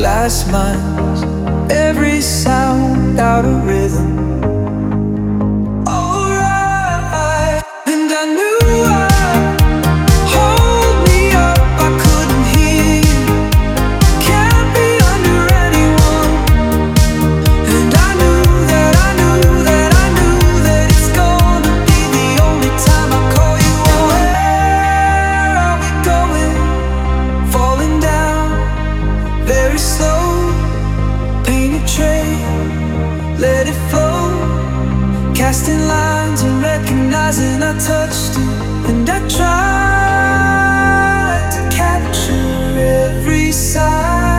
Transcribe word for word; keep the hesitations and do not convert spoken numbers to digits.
glass minds, every sound out of rhythm. Alright, and I knew I'd hold me up, I couldn't hear you. Can't be under anyone. And I knew that I knew that I knew that it's gonna be the only time I call you on. Where are we going? Falling down very slow. Paint a trail, let it flow. Casting lines and recognizing I touched it. And I tried to capture every side.